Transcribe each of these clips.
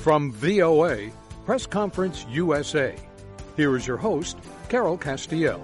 From VOA, Press Conference USA, here is your host, Carol Castiel.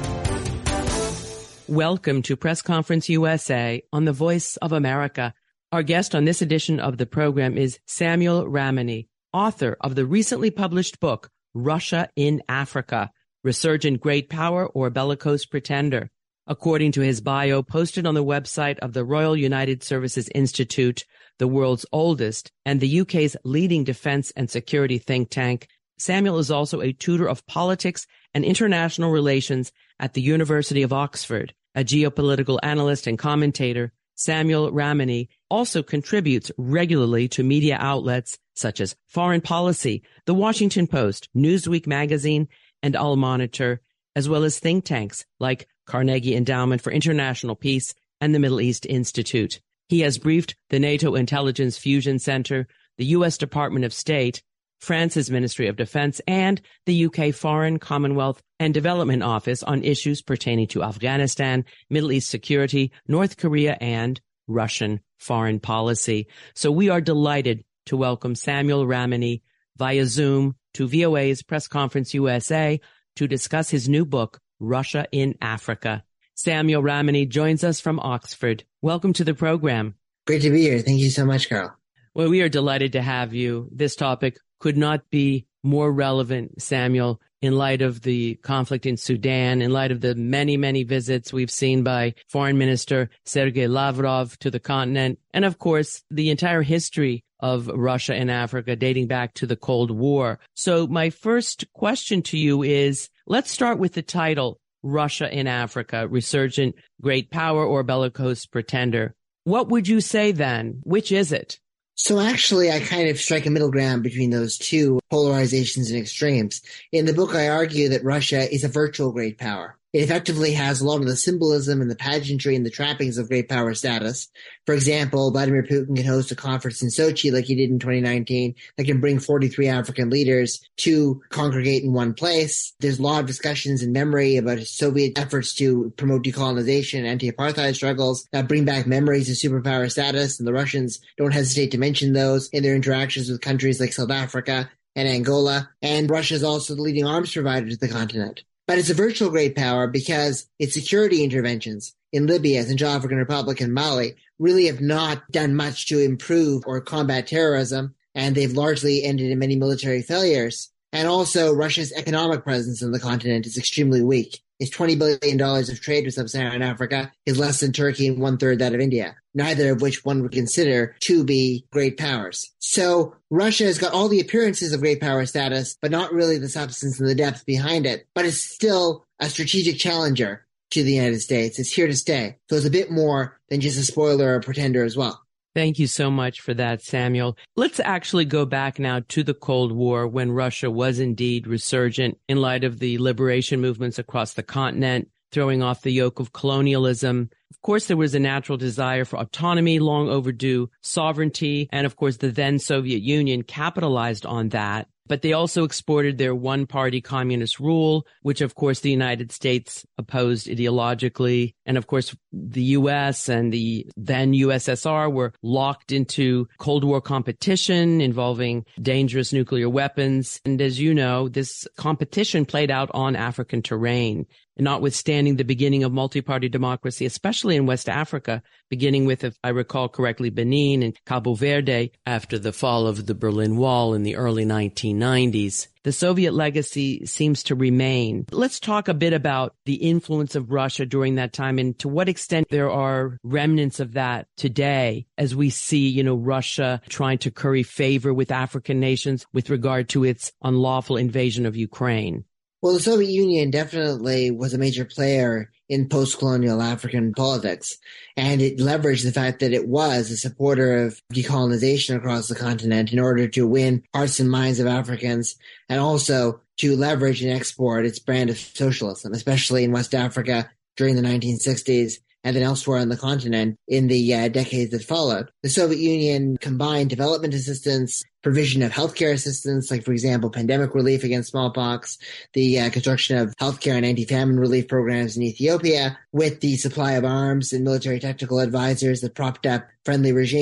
Welcome to Press Conference USA on the Voice of America. Our guest on this edition of the program is Samuel Ramani, author of the recently published book, Russia in Africa, Resurgent Great Power or Bellicose Pretender. According to his bio posted on the website of the Royal United Services Institute, the world's oldest and the UK's leading defense and security think tank, Samuel is also a tutor of politics and international relations at the University of Oxford. A geopolitical analyst and commentator, Samuel Ramani also contributes regularly to media outlets such as Foreign Policy, The Washington Post, Newsweek magazine, and Al Monitor, as well as think tanks like Carnegie Endowment for International Peace and the Middle East Institute. He has briefed the NATO Intelligence Fusion Center, the U.S. Department of State, France's Ministry of Defense, and the UK Foreign, Commonwealth, and Development Office on issues pertaining to Afghanistan, Middle East security, North Korea, and Russian foreign policy. So we are delighted to welcome Samuel Ramani via Zoom to VOA's Press Conference USA to discuss his new book, Russia in Africa. Samuel Ramani joins us from Oxford. Welcome to the program. Great to be here. Thank you so much, Carol. Well, we are delighted to have you. This topic could not be more relevant, Samuel, in light of the conflict in Sudan, in light of the many, many visits we've seen by Foreign Minister Sergei Lavrov to the continent, and of course, the entire history of Russia in Africa dating back to the Cold War. So my first question to you is, let's start with the title, Russia in Africa, Resurgent Great Power or Bellicose Pretender. What would you say then? Which is it? So actually, I kind of strike a middle ground between those two polarizations and extremes. In the book, I argue that Russia is a virtual great power. It effectively has a lot of the symbolism and the pageantry and the trappings of great power status. For example, Vladimir Putin can host a conference in Sochi like he did in 2019 that can bring 43 African leaders to congregate in one place. There's a lot of discussions and memory about Soviet efforts to promote decolonization and anti-apartheid struggles that bring back memories of superpower status, and the Russians don't hesitate to mention those in their interactions with countries like South Africa and Angola. And Russia is also the leading arms provider to the continent. But it's a virtual great power because its security interventions in Libya, Central African Republic, and Mali really have not done much to improve or combat terrorism, and they've largely ended in many military failures. And also, Russia's economic presence on the continent is extremely weak. Its $20 billion of trade with sub-Saharan Africa is less than Turkey and one-third that of India, neither of which one would consider to be great powers. So Russia has got all the appearances of great power status, but not really the substance and the depth behind it. But it's still a strategic challenger to the United States. It's here to stay. So it's a bit more than just a spoiler or a pretender as well. Thank you so much for that, Samuel. Let's actually go back now to the Cold War when Russia was indeed resurgent in light of the liberation movements across the continent, throwing off the yoke of colonialism. Of course, there was a natural desire for autonomy, long overdue sovereignty, and of course, the then Soviet Union capitalized on that. But they also exported their one-party communist rule, which, of course, the United States opposed ideologically. And, of course, the U.S. and the then USSR were locked into Cold War competition involving dangerous nuclear weapons. And as you know, this competition played out on African terrain. Notwithstanding the beginning of multi-party democracy, especially in West Africa, beginning with, if I recall correctly, Benin and Cabo Verde after the fall of the Berlin Wall in the early 1990s. The Soviet legacy seems to remain. Let's talk a bit about the influence of Russia during that time and to what extent there are remnants of that today as we see, Russia trying to curry favor with African nations with regard to its unlawful invasion of Ukraine. Well, the Soviet Union definitely was a major player in post-colonial African politics, and it leveraged the fact that it was a supporter of decolonization across the continent in order to win hearts and minds of Africans, and also to leverage and export its brand of socialism, especially in West Africa during the 1960s and then elsewhere on the continent in the decades that followed. The Soviet Union combined development assistance, provision of healthcare assistance, like, for example, pandemic relief against smallpox, the construction of healthcare and anti-famine relief programs in Ethiopia, with the supply of arms and military technical advisors that propped up friendly regimes.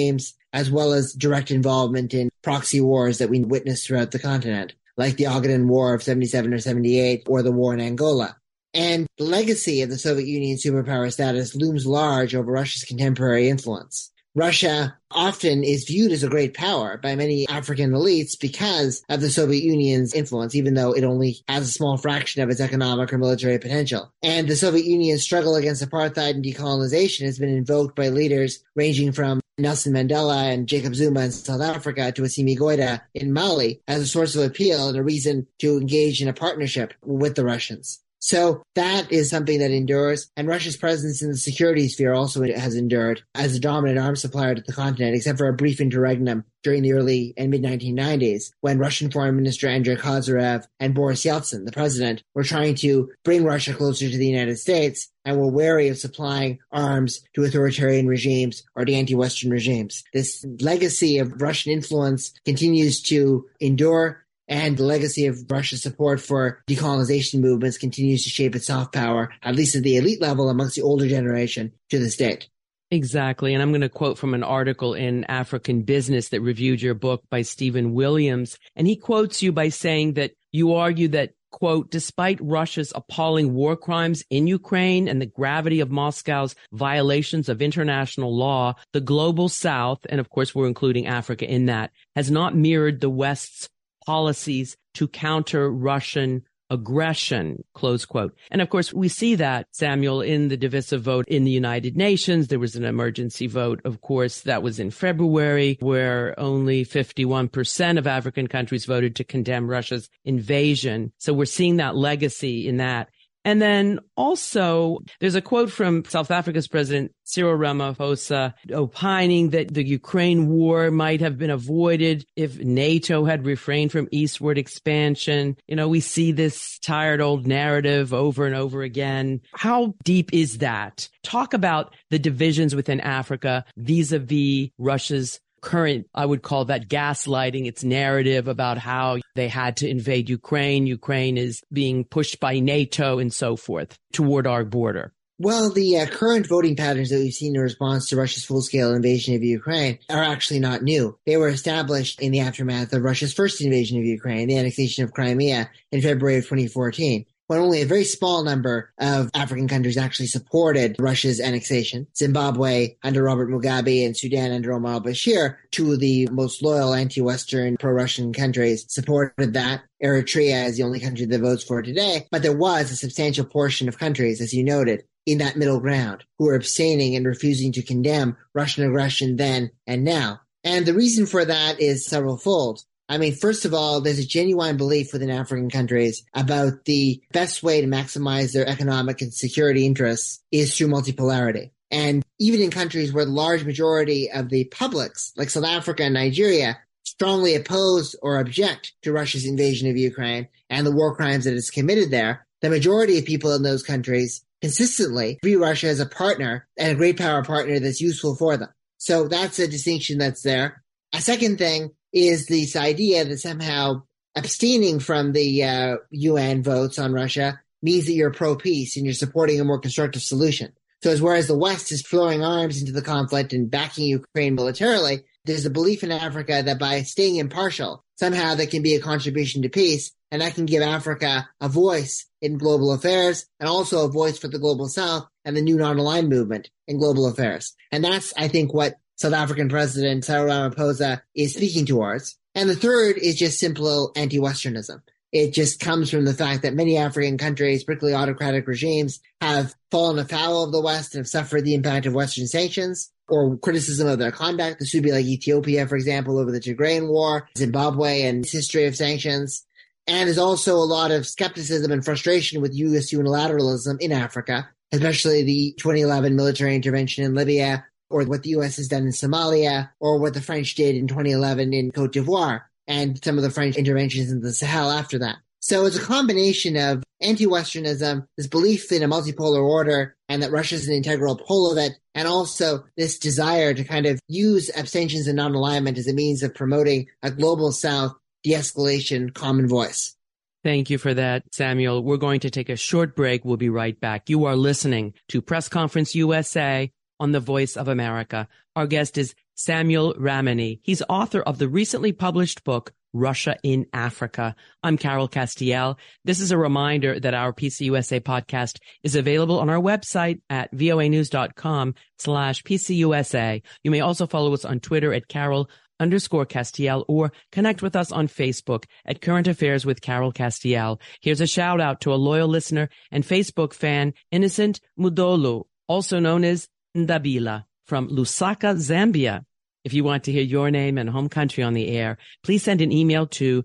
as well as direct involvement in proxy wars that we witnessed throughout the continent, like the Ogaden War of 77 or 78 or the war in Angola. And the legacy of the Soviet Union superpower status looms large over Russia's contemporary influence. Russia often is viewed as a great power by many African elites because of the Soviet Union's influence, even though it only has a small fraction of its economic or military potential. And the Soviet Union's struggle against apartheid and decolonization has been invoked by leaders ranging from Nelson Mandela and Jacob Zuma in South Africa to Assimi Goïta in Mali as a source of appeal and a reason to engage in a partnership with the Russians. So that is something that endures, and Russia's presence in the security sphere also has endured as a dominant arms supplier to the continent, except for a brief interregnum during the early and mid-1990s when Russian Foreign Minister Andrei Kozyrev and Boris Yeltsin, the president, were trying to bring Russia closer to the United States and were wary of supplying arms to authoritarian regimes or to anti-Western regimes. This legacy of Russian influence continues to endure, and the legacy of Russia's support for decolonization movements continues to shape its soft power, at least at the elite level amongst the older generation, to this date. Exactly. And I'm going to quote from an article in African Business that reviewed your book by Stephen Williams. And he quotes you by saying that you argue that, quote, despite Russia's appalling war crimes in Ukraine and the gravity of Moscow's violations of international law, the global South, and of course we're including Africa in that, has not mirrored the West's policies to counter Russian aggression, close quote. And of course, we see that, Samuel, in the divisive vote in the United Nations. There was an emergency vote, of course, that was in February, where only 51% of African countries voted to condemn Russia's invasion. So we're seeing that legacy in that. And then also, there's a quote from South Africa's President Cyril Ramaphosa opining that the Ukraine war might have been avoided if NATO had refrained from eastward expansion. You know, we see this tired old narrative over and over again. How deep is that? Talk about the divisions within Africa vis-a-vis Russia's current, I would call that gaslighting, its narrative about how they had to invade Ukraine. Ukraine is being pushed by NATO and so forth toward our border. Well, the current voting patterns that we've seen in response to Russia's full-scale invasion of Ukraine are actually not new. They were established in the aftermath of Russia's first invasion of Ukraine, the annexation of Crimea in February of 2014. When only a very small number of African countries actually supported Russia's annexation. Zimbabwe under Robert Mugabe and Sudan under Omar al-Bashir, two of the most loyal anti-Western pro-Russian countries, supported that. Eritrea is the only country that votes for it today, but there was a substantial portion of countries, as you noted, in that middle ground who are abstaining and refusing to condemn Russian aggression then and now. And the reason for that is several-fold. I mean, first of all, there's a genuine belief within African countries about the best way to maximize their economic and security interests is through multipolarity. And even in countries where the large majority of the publics, like South Africa and Nigeria, strongly oppose or object to Russia's invasion of Ukraine and the war crimes that it's committed there, the majority of people in those countries consistently view Russia as a partner and a great power partner that's useful for them. So that's a distinction that's there. A second thing is this idea that somehow abstaining from the UN votes on Russia means that you're pro-peace and you're supporting a more constructive solution. So whereas the West is throwing arms into the conflict and backing Ukraine militarily, there's a belief in Africa that by staying impartial, somehow that can be a contribution to peace, and that can give Africa a voice in global affairs and also a voice for the global South and the new non-aligned movement in global affairs. And that's, I think, what South African President Cyril Ramaphosa is speaking towards. And the third is just simple anti-Westernism. It just comes from the fact that many African countries, particularly autocratic regimes, have fallen afoul of the West and have suffered the impact of Western sanctions or criticism of their conduct. This would be like Ethiopia, for example, over the Tigrayan War, Zimbabwe and its history of sanctions. And there's also a lot of skepticism and frustration with U.S. unilateralism in Africa, especially the 2011 military intervention in Libya, or what the U.S. has done in Somalia, or what the French did in 2011 in Cote d'Ivoire, and some of the French interventions in the Sahel after that. So it's a combination of anti-Westernism, this belief in a multipolar order, and that Russia is an integral pole of it, and also this desire to kind of use abstentions and non-alignment as a means of promoting a global South de-escalation common voice. Thank you for that, Samuel. We're going to take a short break. We'll be right back. You are listening to Press Conference USA on the Voice of America. Our guest is Samuel Ramani. He's author of the recently published book, Russia in Africa. I'm Carol Castiel. This is a reminder that our PCUSA podcast is available on our website at voanews.com/PCUSA. You may also follow us on Twitter at Carol_Castiel or connect with us on Facebook at Current Affairs with Carol Castiel. Here's a shout out to a loyal listener and Facebook fan, Innocent Mudolu, also known as Ndabila, from Lusaka, Zambia. If you want to hear your name and home country on the air, please send an email to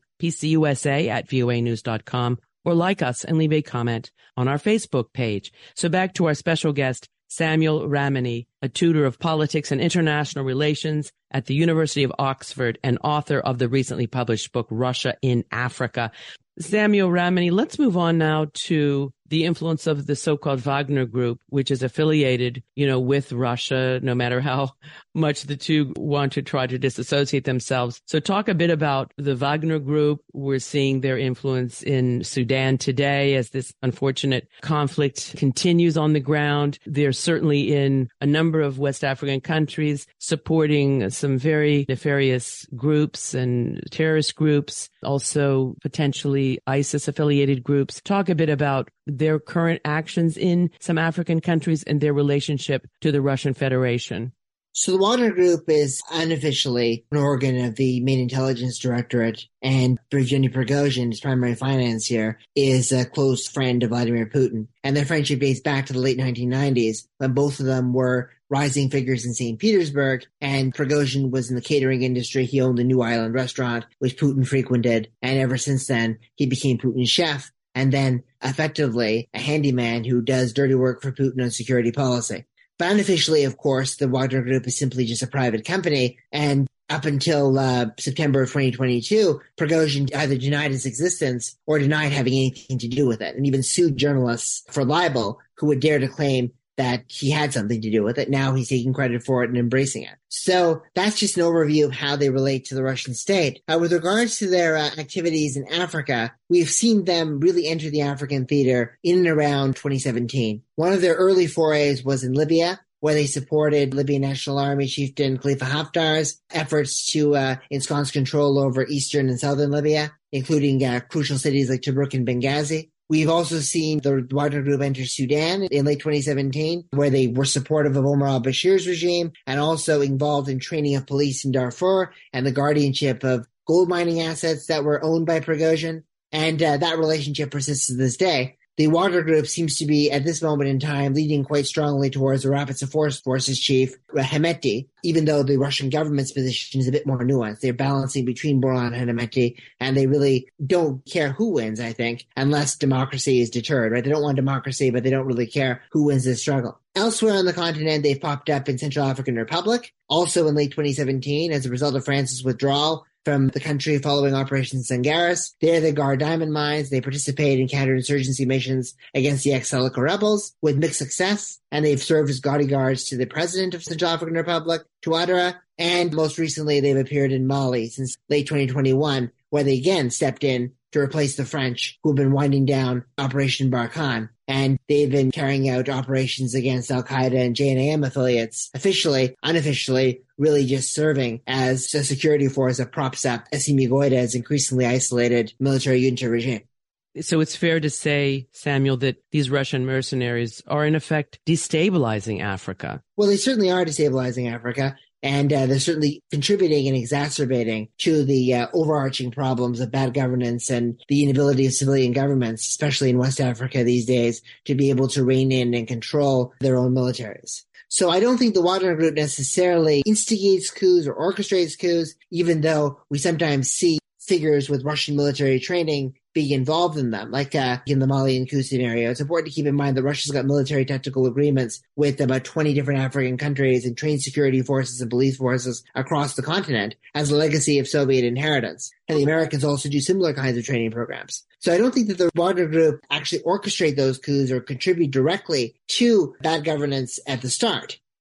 pcusa@voanews.com or like us and leave a comment on our Facebook page. So back to our special guest, Samuel Ramani, a tutor of politics and international relations at the University of Oxford and author of the recently published book, Russia in Africa. Samuel Ramani, let's move on now to the influence of the so-called Wagner Group, which is affiliated, with Russia, no matter how much the two want to try to disassociate themselves. So talk a bit about the Wagner Group. We're seeing their influence in Sudan today as this unfortunate conflict continues on the ground. They're certainly in a number of West African countries supporting some very nefarious groups and terrorist groups, also potentially ISIS-affiliated groups. Talk a bit about their current actions in some African countries and their relationship to the Russian Federation. So the Wagner Group is unofficially an organ of the main intelligence directorate, and Yevgeny Prigozhin, his primary financier, is a close friend of Vladimir Putin. And their friendship dates back to the late 1990s, when both of them were rising figures in St. Petersburg, and Prigozhin was in the catering industry. He owned the New Island restaurant, which Putin frequented, and ever since then, he became Putin's chef, and then effectively a handyman who does dirty work for Putin on security policy. But unofficially, of course, the Wagner Group is simply just a private company, and up until September of 2022, Prigozhin either denied its existence or denied having anything to do with it, and even sued journalists for libel who would dare to claim that he had something to do with it. Now he's taking credit for it and embracing it. So that's just an overview of how they relate to the Russian state. With regards to their activities in Africa, we've seen them really enter the African theater in and around 2017. One of their early forays was in Libya, where they supported Libyan National Army chieftain Khalifa Haftar's efforts to ensconce control over eastern and southern Libya, including crucial cities like Tobruk and Benghazi. We've also seen the Wagner Group enter Sudan in late 2017, where they were supportive of Omar al-Bashir's regime and also involved in training of police in Darfur and the guardianship of gold mining assets that were owned by Prigozhin. And that relationship persists to this day. The Wagner Group seems to be, at this moment in time, leading quite strongly towards the Rapid Support Forces chief, Hemeti, even though the Russian government's position is a bit more nuanced. They're balancing between Burhan and Hemeti, and they really don't care who wins, I think, unless democracy is deterred, right? They don't want democracy, but they don't really care who wins this struggle. Elsewhere on the continent, they've popped up in Central African Republic, also in late 2017, as a result of France's withdrawal from the country following Operation Sangaris. There they guard diamond mines. They participate in counterinsurgency missions against the ex-Seleka rebels with mixed success. And they've served as bodyguards to the president of Central African Republic, Touadéra. And most recently, they've appeared in Mali since late 2021, where they again stepped in to replace the French, who have been winding down Operation Barkhane. And they've been carrying out operations against Al-Qaeda and JNAM affiliates, officially, unofficially, really just serving as a security force that props up Assimi Goïta's increasingly isolated military junta regime. So it's fair to say, Samuel, that these Russian mercenaries are in effect destabilizing Africa. Well, they certainly are destabilizing Africa. And they're certainly contributing and exacerbating to the overarching problems of bad governance and the inability of civilian governments, especially in West Africa these days, to be able to rein in and control their own militaries. So I don't think the Wagner Group necessarily instigates coups or orchestrates coups, even though we sometimes see figures with Russian military training being involved in them, like in the Malian coup scenario. It's important to keep in mind that Russia's got military tactical agreements with about 20 different African countries and trained security forces and police forces across the continent as a legacy of Soviet inheritance. And the Americans also do similar kinds of training programs. So I don't think that the Wagner Group actually orchestrate those coups or contribute directly to bad governance at the start.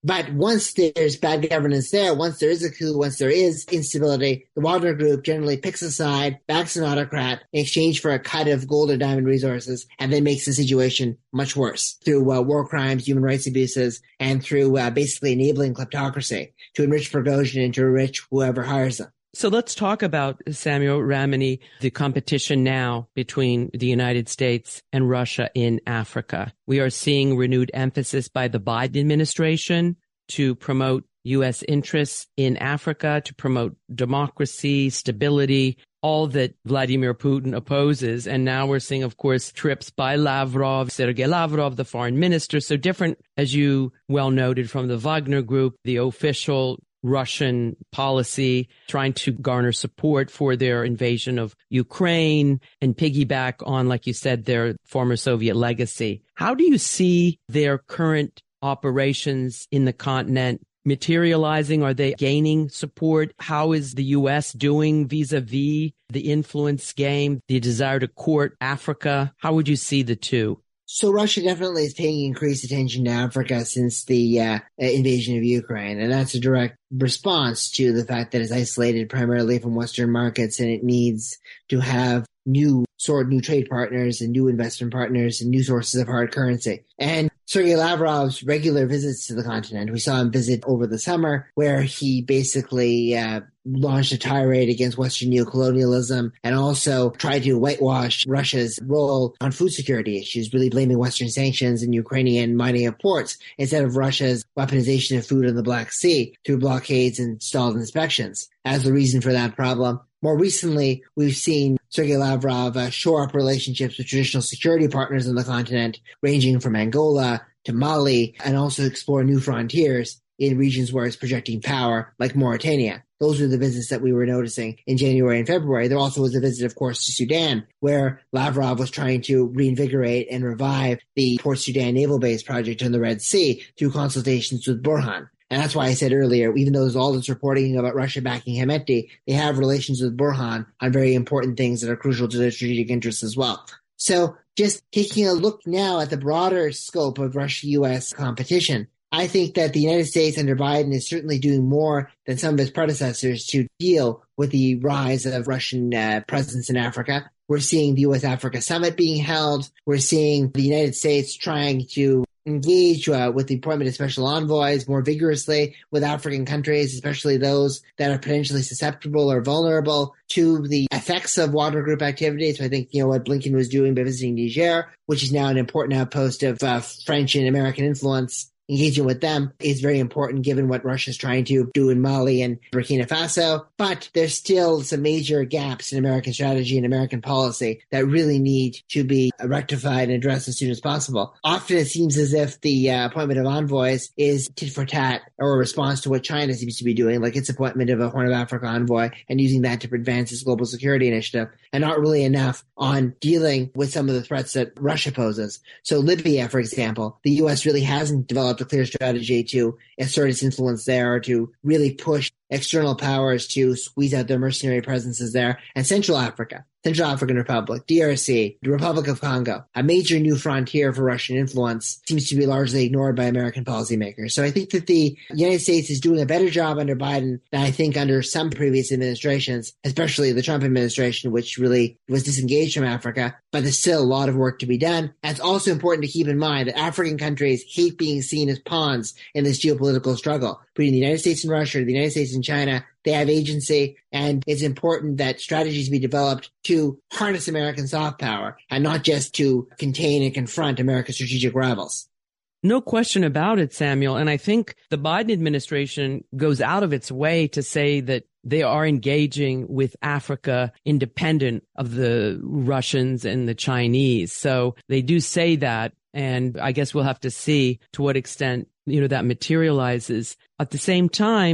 But once there's bad governance there, once there is a coup, once there is instability, the Wagner Group generally picks a side, backs an autocrat in exchange for a cut of gold or diamond resources, and then makes the situation much worse through war crimes, human rights abuses, and through basically enabling kleptocracy to enrich Prigozhin and to enrich whoever hires them. So let's talk about, Samuel Ramani, the competition now between the United States and Russia in Africa. We are seeing renewed emphasis by the Biden administration to promote U.S. interests in Africa, to promote democracy, stability, all that Vladimir Putin opposes. And now we're seeing, of course, trips by Lavrov, Sergei Lavrov, the foreign minister. So different, as you well noted, from the Wagner Group, the official Russian policy, trying to garner support for their invasion of Ukraine and piggyback on, like you said, their former Soviet legacy. How do you see their current operations in the continent materializing? Are they gaining support? How is the U.S. doing vis-a-vis the influence game, the desire to court Africa? How would you see the two? So Russia definitely is paying increased attention to Africa since the invasion of Ukraine, and that's a direct response to the fact that it's isolated primarily from Western markets and it needs to have new trade partners and new investment partners and new sources of hard currency. And Sergei Lavrov's regular visits to the continent, we saw him visit over the summer, where he basically launched a tirade against Western neocolonialism and also tried to whitewash Russia's role on food security issues, really blaming Western sanctions and Ukrainian mining of ports instead of Russia's weaponization of food in the Black Sea through blockades and stalled inspections as the reason for that problem. More recently, we've seen Sergei Lavrov shore up relationships with traditional security partners on the continent, ranging from Angola to Mali, and also explore new frontiers in regions where it's projecting power, like Mauritania. Those were the visits that we were noticing in January and February. There also was a visit, of course, to Sudan, where Lavrov was trying to reinvigorate and revive the Port Sudan Naval Base project on the Red Sea through consultations with Burhan. And that's why I said earlier, even though there's all this reporting about Russia backing Hemeti, they have relations with Burhan on very important things that are crucial to their strategic interests as well. So just taking a look now at the broader scope of Russia-U.S. competition, I think that the United States under Biden is certainly doing more than some of its predecessors to deal with the rise of Russian presence in Africa. We're seeing the U.S.-Africa Summit being held. We're seeing the United States trying to engage with the appointment of special envoys more vigorously with African countries, especially those that are potentially susceptible or vulnerable to the effects of Wagner Group activity. So I think, what Blinken was doing by visiting Niger, which is now an important outpost of French and American influence, engaging with them is very important given what Russia's trying to do in Mali and Burkina Faso. But there's still some major gaps in American strategy and American policy that really need to be rectified and addressed as soon as possible. Often it seems as if the appointment of envoys is tit for tat or a response to what China seems to be doing, like its appointment of a Horn of Africa envoy and using that to advance its global security initiative, and not really enough on dealing with some of the threats that Russia poses. So Libya, for example, the U.S. really hasn't developed a clear strategy to assert its influence there or to really push external powers to squeeze out their mercenary presences there. And Central African Republic, DRC, the Republic of Congo, a major new frontier for Russian influence, seems to be largely ignored by American policymakers. So I think that the United States is doing a better job under Biden than I think under some previous administrations, especially the Trump administration, which really was disengaged from Africa. But there's still a lot of work to be done. And it's also important to keep in mind that African countries hate being seen as pawns in this geopolitical struggle between the United States and Russia, the United States and China. They have agency, and it's important that strategies be developed to harness American soft power and not just to contain and confront America's strategic rivals. No question about it, Samuel. And I think the Biden administration goes out of its way to say that they are engaging with Africa independent of the Russians and the Chinese. So they do say that. And I guess we'll have to see to what extent, that materializes. At the same time,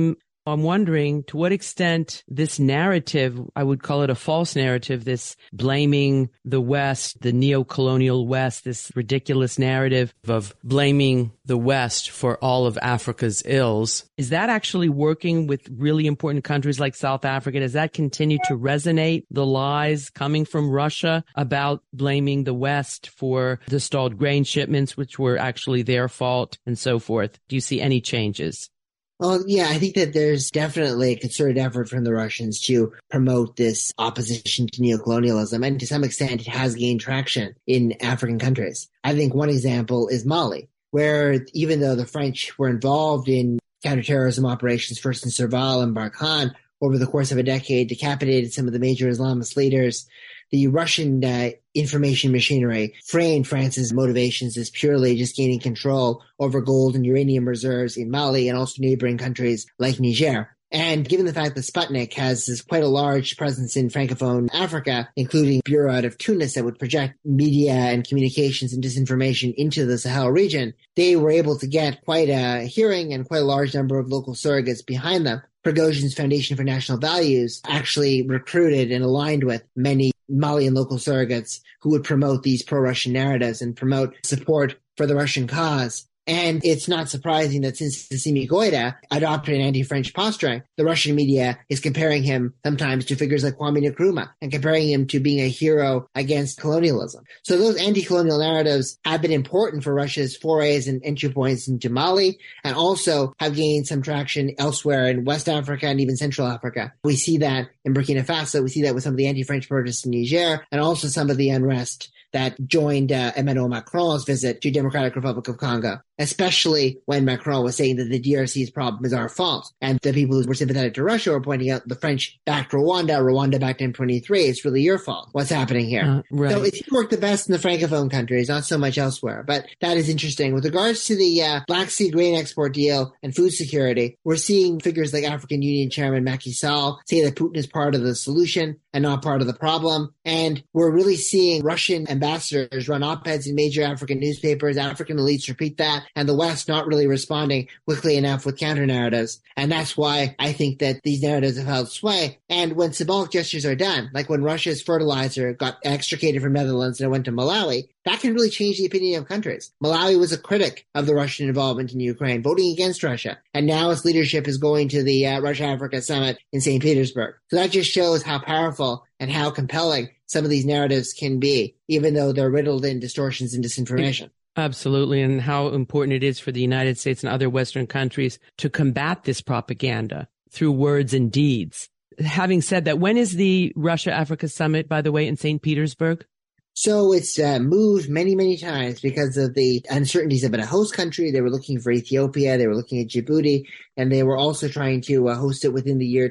I'm wondering to what extent this narrative, I would call it a false narrative, this blaming the West, the neo-colonial West, this ridiculous narrative of blaming the West for all of Africa's ills. Is that actually working with really important countries like South Africa? Does that continue to resonate, the lies coming from Russia about blaming the West for the stalled grain shipments, which were actually their fault, and so forth? Do you see any changes? Well, yeah, I think that there's definitely a concerted effort from the Russians to promote this opposition to neocolonialism, and to some extent it has gained traction in African countries. I think one example is Mali, where even though the French were involved in counterterrorism operations, first in Serval and Barkhane, over the course of a decade, decapitated some of the major Islamist leaders, the Russian information machinery framed France's motivations as purely just gaining control over gold and uranium reserves in Mali and also neighboring countries like Niger. And given the fact that Sputnik has quite a large presence in Francophone Africa, including a bureau out of Tunis that would project media and communications and disinformation into the Sahel region, they were able to get quite a hearing and quite a large number of local surrogates behind them. Prigozhin's Foundation for National Values actually recruited and aligned with many Malian local surrogates who would promote these pro-Russian narratives and promote support for the Russian cause. And it's not surprising that since Assimi Goïta adopted an anti-French posturing, the Russian media is comparing him sometimes to figures like Kwame Nkrumah and comparing him to being a hero against colonialism. So those anti-colonial narratives have been important for Russia's forays and entry points into Mali, and also have gained some traction elsewhere in West Africa and even Central Africa. We see that in Burkina Faso. We see that with some of the anti-French protests in Niger, and also some of the unrest that joined Emmanuel Macron's visit to Democratic Republic of Congo, especially when Macron was saying that the DRC's problem is our fault. And the people who were sympathetic to Russia were pointing out the French backed Rwanda backed M23. It's really your fault. What's happening here? Right. So it's worked the best in the Francophone countries, not so much elsewhere. But that is interesting. With regards to the Black Sea grain export deal and food security, we're seeing figures like African Union Chairman Macky Sall say that Putin is part of the solution and not part of the problem. And we're really seeing Russian ambassadors run op-eds in major African newspapers, African elites repeat that, and the West not really responding quickly enough with counter-narratives. And that's why I think that these narratives have held sway. And when symbolic gestures are done, like when Russia's fertilizer got extricated from Netherlands and it went to Malawi, that can really change the opinion of countries. Malawi was a critic of the Russian involvement in Ukraine, voting against Russia. And now its leadership is going to the Russia-Africa summit in St. Petersburg. So that just shows how powerful and how compelling some of these narratives can be, even though they're riddled in distortions and disinformation. Absolutely, and how important it is for the United States and other Western countries to combat this propaganda through words and deeds. Having said that, when is the Russia-Africa summit, by the way, in St. Petersburg? So it's moved many, many times because of the uncertainties of it. A host country, they were looking for Ethiopia, they were looking at Djibouti, and they were also trying to host it within the year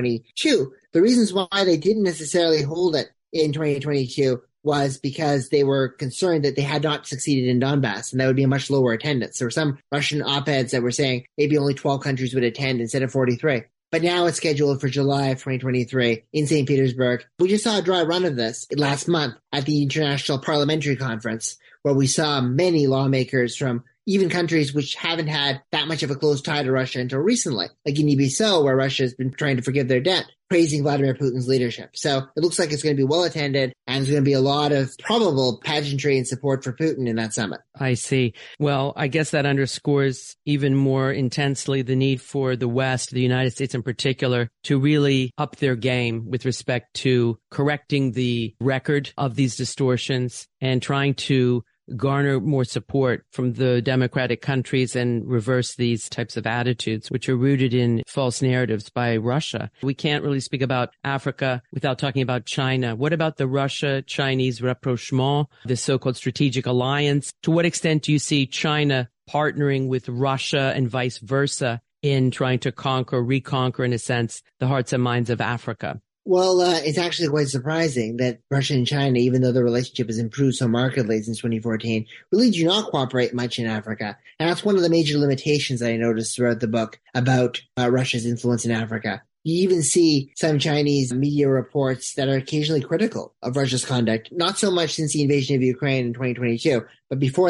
2022. The reasons why they didn't necessarily hold it in 2022 was because they were concerned that they had not succeeded in Donbass, and that would be a much lower attendance. There were some Russian op-eds that were saying maybe only 12 countries would attend instead of 43. But now it's scheduled for July of 2023 in St. Petersburg. We just saw a dry run of this last month at the International Parliamentary Conference, where we saw many lawmakers from even countries which haven't had that much of a close tie to Russia until recently, like Guinea-Bissau, where Russia has been trying to forgive their debt, praising Vladimir Putin's leadership. So it looks like it's going to be well attended, and there's going to be a lot of probable pageantry and support for Putin in that summit. I see. Well, I guess that underscores even more intensely the need for the West, the United States in particular, to really up their game with respect to correcting the record of these distortions and trying to garner more support from the democratic countries and reverse these types of attitudes, which are rooted in false narratives by Russia. We can't really speak about Africa without talking about China. What about the Russia-Chinese rapprochement, the so-called strategic alliance? To what extent do you see China partnering with Russia and vice versa in trying to reconquer, in a sense, the hearts and minds of Africa? Well, it's actually quite surprising that Russia and China, even though the relationship has improved so markedly since 2014, really do not cooperate much in Africa. And that's one of the major limitations that I noticed throughout the book about Russia's influence in Africa. You even see some Chinese media reports that are occasionally critical of Russia's conduct, not so much since the invasion of Ukraine in 2022, but before that.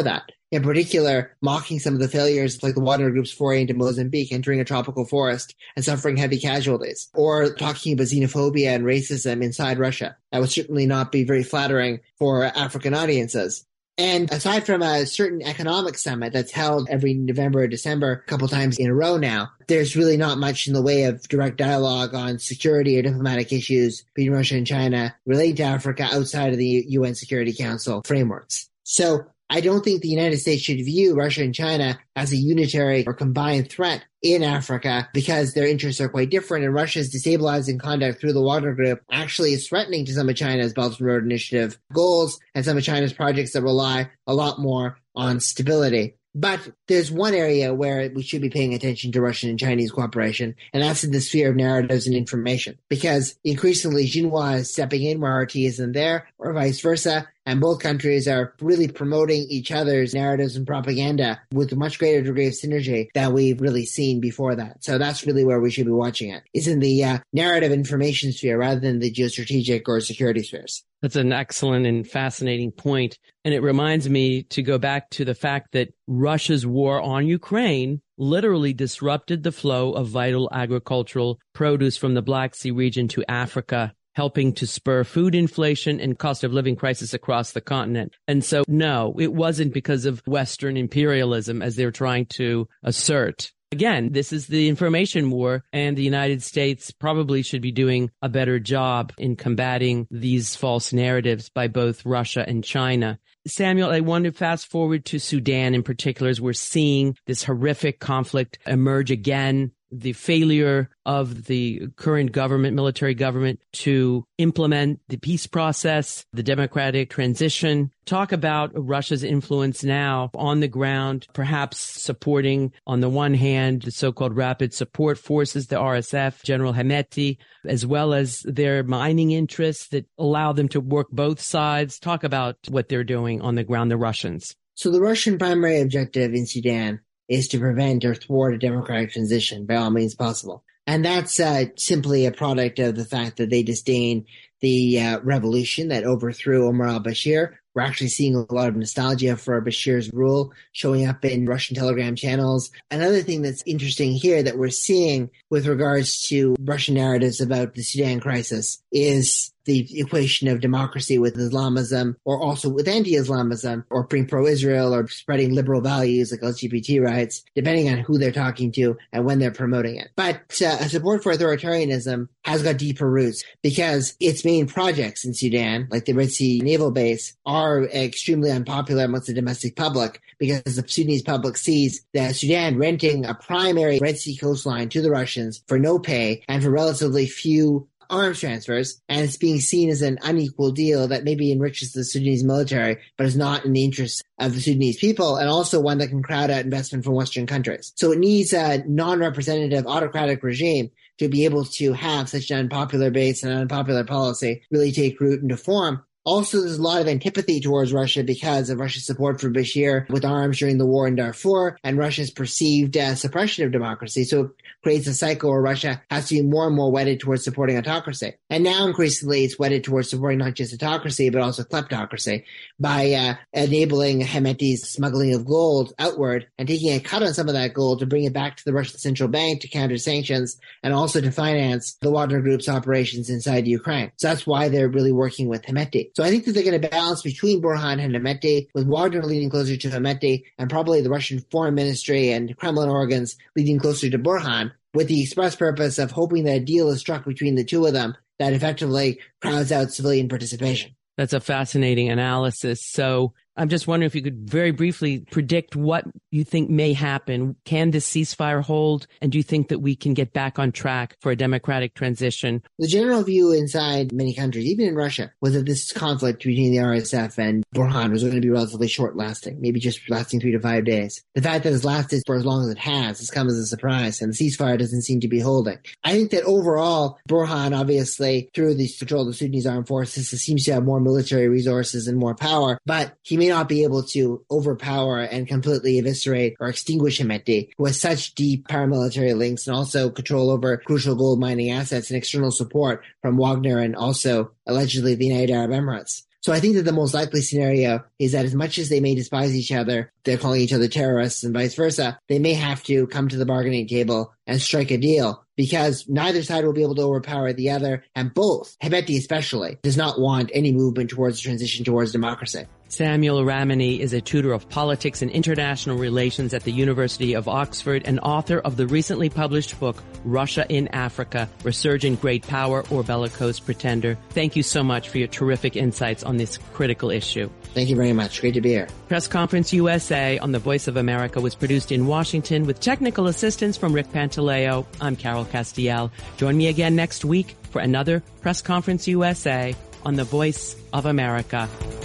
in particular mocking some of the failures like the Wagner Group's foray into Mozambique, entering a tropical forest and suffering heavy casualties, or talking about xenophobia and racism inside Russia. That would certainly not be very flattering for African audiences. And aside from a certain economic summit that's held every November or December, a couple times in a row now, there's really not much in the way of direct dialogue on security or diplomatic issues between Russia and China relating to Africa outside of the UN Security Council frameworks. So I don't think the United States should view Russia and China as a unitary or combined threat in Africa because their interests are quite different, and Russia's destabilizing conduct through the Wagner Group actually is threatening to some of China's Belt and Road Initiative goals and some of China's projects that rely a lot more on stability. But there's one area where we should be paying attention to Russian and Chinese cooperation, and that's in the sphere of narratives and information. Because increasingly, Xinhua is stepping in where RT isn't there, or vice versa, and both countries are really promoting each other's narratives and propaganda with a much greater degree of synergy than we've really seen before that. So that's really where we should be watching it, is in the narrative information sphere rather than the geostrategic or security spheres. That's an excellent and fascinating point. And it reminds me to go back to the fact that Russia's war on Ukraine literally disrupted the flow of vital agricultural produce from the Black Sea region to Africa, helping to spur food inflation and cost of living crisis across the continent. And so, no, it wasn't because of Western imperialism, as they're trying to assert. Again, this is the information war, and the United States probably should be doing a better job in combating these false narratives by both Russia and China. Samuel, I want to fast forward to Sudan in particular, as we're seeing this horrific conflict emerge again, the failure of the current government, military government, to implement the peace process, the democratic transition. Talk about Russia's influence now on the ground, perhaps supporting, on the one hand, the so-called rapid support forces, the RSF, General Hemeti, as well as their mining interests that allow them to work both sides. Talk about what they're doing on the ground, the Russians. So the Russian primary objective in Sudan is to prevent or thwart a democratic transition by all means possible. And that's simply a product of the fact that they disdain the revolution that overthrew Omar al-Bashir. We're actually seeing a lot of nostalgia for Bashir's rule showing up in Russian Telegram channels. Another thing that's interesting here that we're seeing with regards to Russian narratives about the Sudan crisis is the equation of democracy with Islamism, or also with anti-Islamism, or being pro-Israel, or spreading liberal values like LGBT rights, depending on who they're talking to and when they're promoting it. But support for authoritarianism has got deeper roots because its main projects in Sudan, like the Red Sea Naval Base, are extremely unpopular amongst the domestic public because the Sudanese public sees that Sudan renting a primary Red Sea coastline to the Russians for no pay and for relatively few arms transfers, and it's being seen as an unequal deal that maybe enriches the Sudanese military, but is not in the interest of the Sudanese people, and also one that can crowd out investment from Western countries. So it needs a non-representative autocratic regime to be able to have such an unpopular base and unpopular policy really take root into form. Also, there's a lot of antipathy towards Russia because of Russia's support for Bashir with arms during the war in Darfur and Russia's perceived suppression of democracy. So it creates a cycle where Russia has to be more and more wedded towards supporting autocracy. And now increasingly it's wedded towards supporting not just autocracy, but also kleptocracy by enabling Hemeti's smuggling of gold outward and taking a cut on some of that gold to bring it back to the Russian central bank to counter sanctions and also to finance the Wagner Group's operations inside Ukraine. So that's why they're really working with Hemeti. So I think that they're going to balance between Burhan and Hemeti, with Wagner leaning closer to Hemeti and probably the Russian foreign ministry and Kremlin organs leaning closer to Burhan, with the express purpose of hoping that a deal is struck between the two of them that effectively crowds out civilian participation. That's a fascinating analysis. So I'm just wondering if you could very briefly predict what you think may happen. Can this ceasefire hold? And do you think that we can get back on track for a democratic transition? The general view inside many countries, even in Russia, was that this conflict between the RSF and Burhan was going to be relatively short-lasting, maybe just lasting 3 to 5 days. The fact that it's lasted for as long as it has come as a surprise, and the ceasefire doesn't seem to be holding. I think that overall, Burhan, obviously, through the control of the Sudanese armed forces, seems to have more military resources and more power, but he may not be able to overpower and completely eviscerate or extinguish Hemeti, who has such deep paramilitary links and also control over crucial gold mining assets and external support from Wagner and also allegedly the United Arab Emirates. So I think that the most likely scenario is that as much as they may despise each other, they're calling each other terrorists and vice versa, they may have to come to the bargaining table and strike a deal, because neither side will be able to overpower the other, and both, Hemeti especially, does not want any movement towards the transition towards democracy. Samuel Ramani is a tutor of politics and international relations at the University of Oxford and author of the recently published book, Russia in Africa, Resurgent Great Power or Bellicose Pretender. Thank you so much for your terrific insights on this critical issue. Thank you very much. Great to be here. Press Conference USA on the Voice of America was produced in Washington with technical assistance from Rick Pantaleo. I'm Carol Castiel. Join me again next week for another Press Conference USA on the Voice of America.